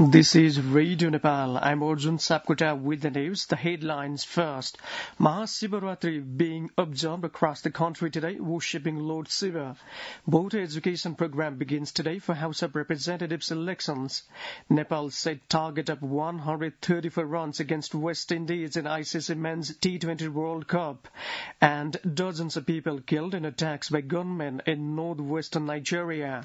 This is Radio Nepal. I'm Arjun Sapkota with the news. The headlines first. Mahasivaratri being observed across the country today, worshipping Lord Shiva. Voter education program begins today for House of Representatives elections. Nepal set target of 134 runs against West Indies in ICC Men's T20 World Cup. And dozens of people killed in attacks by gunmen in northwestern Nigeria.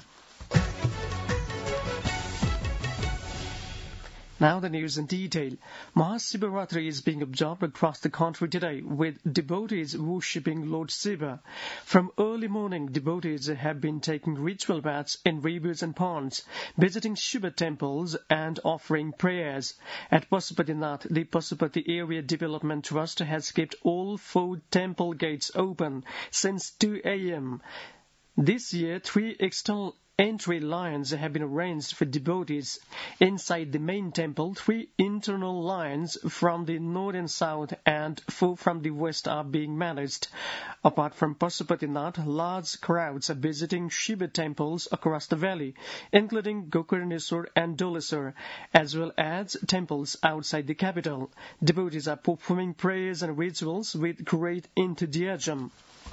Now the news in detail. Mahasivaratri is being observed across the country today, with devotees worshipping Lord Shiva. From early morning, devotees have been taking ritual baths in rivers and ponds, visiting Shiva temples and offering prayers. At Pasupatinath, the Pasupati Area Development Trust has kept all 4 temple gates open since 2 a.m. This year, 3 external entry lines have been arranged for devotees. Inside the main temple, 3 internal lines from the north and south and 4 from the west are being managed. Apart from Pasupatinath, large crowds are visiting Shiva temples across the valley, including Gokarneswar and Doleswar, as well as temples outside the capital. Devotees are performing prayers and rituals with great enthusiasm.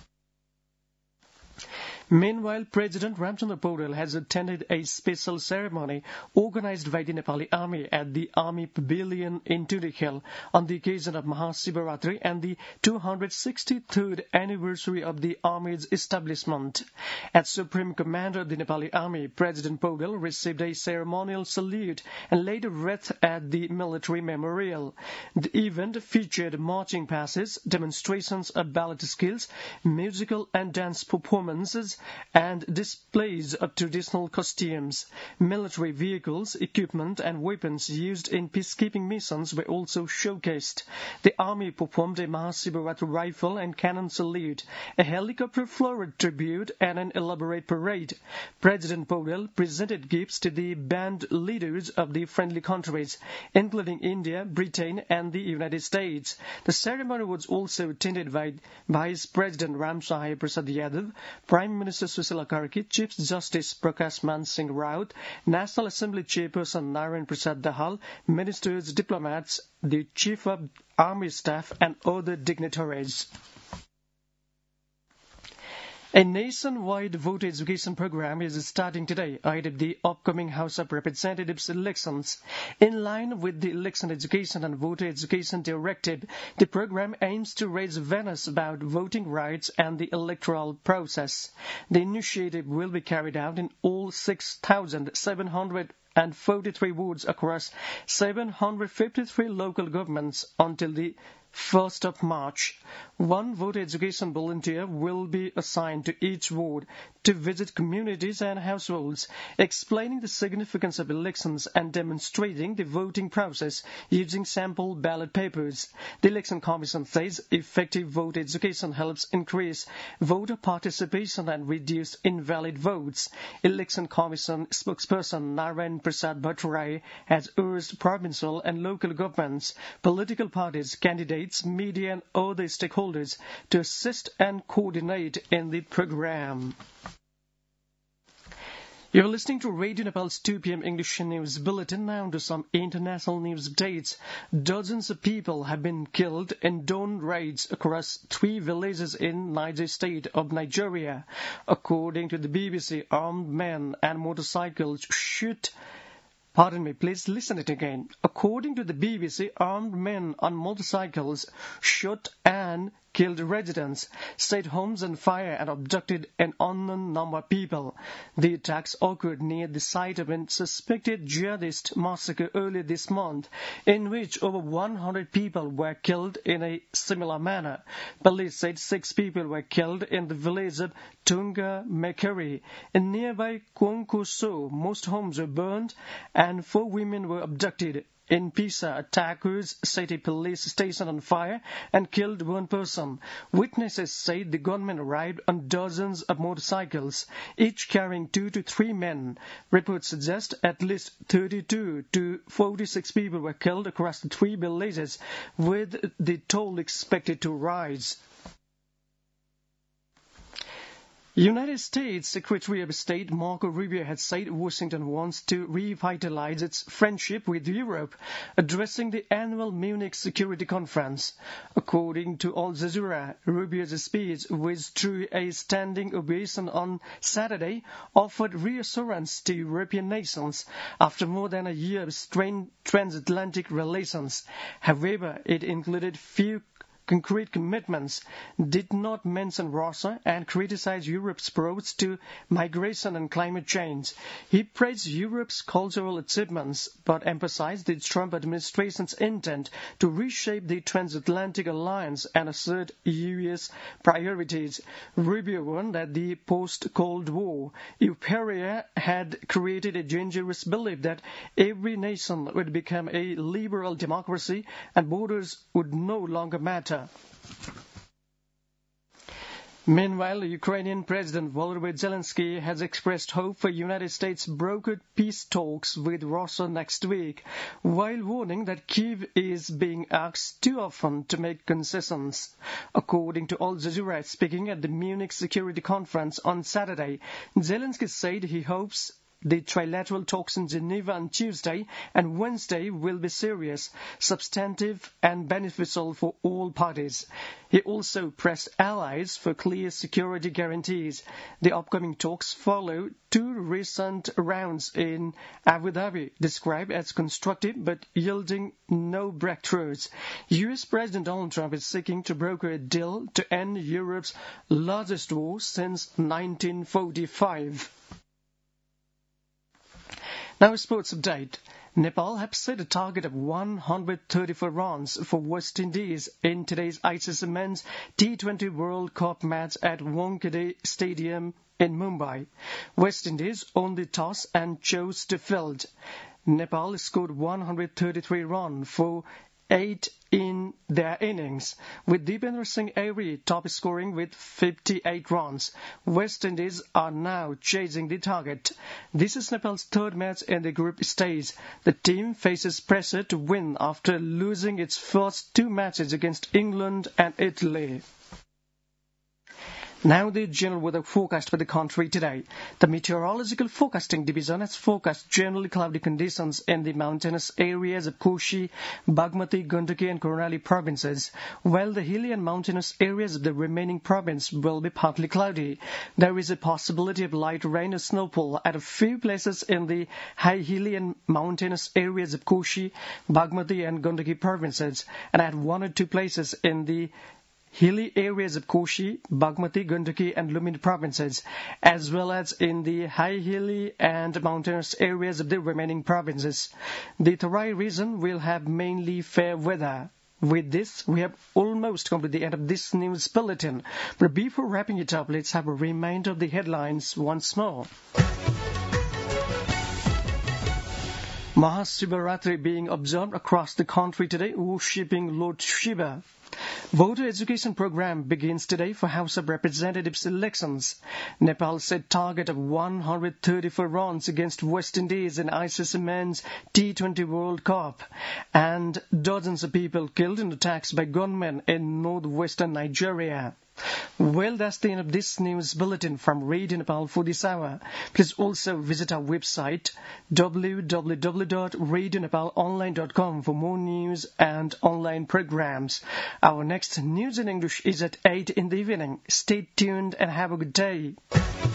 Meanwhile, President Ramchandra Paul has attended a special ceremony organized by the Nepali Army at the Army Pavilion in Tudikal on the occasion of Mahasivaratri and the 263rd anniversary of the Army's establishment. As Supreme Commander of the Nepali Army, President Paul received a ceremonial salute and laid a wreath at the military memorial. The event featured marching passes, demonstrations of ballet skills, musical and dance performances, and displays of traditional costumes. Military vehicles, equipment and weapons used in peacekeeping missions were also showcased. The army performed a Mahasivaratri rifle and cannon salute, a helicopter flowered tribute and an elaborate parade. President Paul presented gifts to the band leaders of the friendly countries, including India, Britain and the United States. The ceremony was also attended by Vice President Ram Sahib Prasad Yadav, Prime Minister Susila Karki, Chief Justice Prakash Man Singh Raut, National Assembly Chairperson Narayan Prasad Dahal, ministers, diplomats, the Chief of Army Staff and other dignitaries. A nationwide voter education program is starting today ahead of the upcoming House of Representatives elections. In line with the Election Education and Voter Education Directive, the program aims to raise awareness about voting rights and the electoral process. The initiative will be carried out in all 6,743 wards across 753 local governments until the 1st of March. 1 voter education volunteer will be assigned to each ward to visit communities and households, explaining the significance of elections and demonstrating the voting process using sample ballot papers. The Election Commission says effective voter education helps increase voter participation and reduce invalid votes. Election Commission spokesperson Narayan Prasad Bhattarai has urged provincial and local governments, political parties, candidates, media and other stakeholders to assist and coordinate in the program. You're listening to Radio Nepal's 2 p.m. English News Bulletin. Now to some international news updates. Dozens of people have been killed in drone raids across 3 villages in Niger state of Nigeria. According to the BBC, armed men and motorcycles please listen it again. According to the BBC, armed men on motorcycles shot and killed residents, set homes on fire and abducted an unknown number of people. The attacks occurred near the site of a suspected jihadist massacre earlier this month, in which over 100 people were killed in a similar manner. Police said 6 people were killed in the village of Tunga Mekeri. In nearby Konkoso, most homes were burned and 4 women were abducted. In Pisa, attackers set a police station on fire and killed 1 person. Witnesses say the gunmen arrived on dozens of motorcycles, each carrying 2 to 3 men. Reports suggest at least 32 to 46 people were killed across the 3 villages, with the toll expected to rise. United States Secretary of State Marco Rubio has said Washington wants to revitalize its friendship with Europe, addressing the annual Munich Security Conference. According to Al Jazeera, Rubio's speech, which drew a standing ovation on Saturday, offered reassurance to European nations after more than a year of strained transatlantic relations. However, it included few concrete commitments, did not mention Russia, and criticized Europe's approach to migration and climate change. He praised Europe's cultural achievements, but emphasized the Trump administration's intent to reshape the transatlantic alliance and assert U.S. priorities. Rubio warned that the post-Cold War euphoria had created a dangerous belief that every nation would become a liberal democracy and borders would no longer matter. Meanwhile, Ukrainian President Volodymyr Zelensky has expressed hope for United States brokered peace talks with Russia next week, while warning that Kyiv is being asked too often to make concessions. According to Al Jazeera, speaking at the Munich Security Conference on Saturday, Zelensky said he hopes the trilateral talks in Geneva on Tuesday and Wednesday will be serious, substantive and beneficial for all parties. He also pressed allies for clear security guarantees. The upcoming talks follow two recent rounds in Abu Dhabi, described as constructive but yielding no breakthroughs. U.S. President Donald Trump is seeking to broker a deal to end Europe's largest war since 1945. Now a sports update. Nepal have set a target of 134 runs for West Indies in today's ICC Men's T20 World Cup match at Wankhede Stadium in Mumbai. West Indies won the toss and chose to field. Nepal scored 133 runs for 8 in their innings, with Deependra Singh Airy top scoring with 58 runs. West Indies are now chasing the target. This is Nepal's third match in the group stage. The team faces pressure to win after losing its first two matches against England and Italy. Now the general weather forecast for the country today. The Meteorological Forecasting Division has forecast generally cloudy conditions in the mountainous areas of Koshi, Bagmati, Gandaki and Karnali provinces, while the hilly and mountainous areas of the remaining province will be partly cloudy. There is a possibility of light rain or snowfall at a few places in the high hilly and mountainous areas of Koshi, Bagmati and Gandaki provinces, and at one or two places in the hilly areas of Koshi, Bagmati, Gandaki and Lumini provinces, as well as in the high hilly and mountainous areas of the remaining provinces. The Terai region will have mainly fair weather. With this, we have almost come to the end of this news bulletin. But before wrapping it up, let's have a reminder of the headlines once more. Mahashivaratri being observed across the country today, worshipping Lord Shiva. Voter education program begins today for House of Representatives elections. Nepal set target of 134 runs against West Indies in ICC Men's T20 World Cup. And dozens of people killed in attacks by gunmen in northwestern Nigeria. Well, that's the end of this news bulletin from Radio Nepal for this hour. Please also visit our website www.radionepalonline.com for more news and online programs. Our next news in English is at 8 in the evening. Stay tuned and have a good day.